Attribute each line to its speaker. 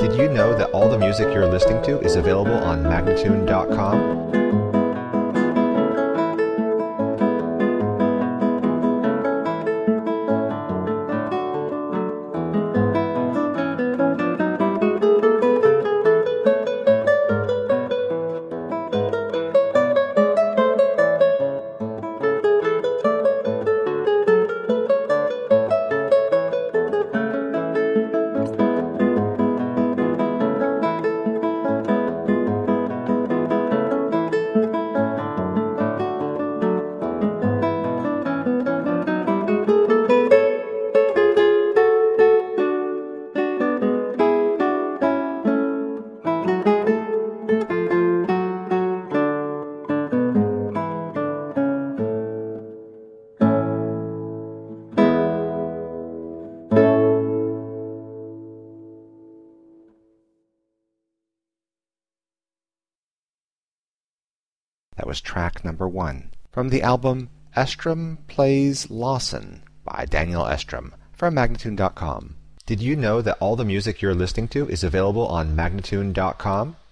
Speaker 1: Did you know that all the music you're listening to is available on Magnatune.com? That was track number 1 from the album Estrom Plays Lawson by Daniel Estrom from Magnatune.com. Did you know that all the music you're listening to is available on Magnatune.com?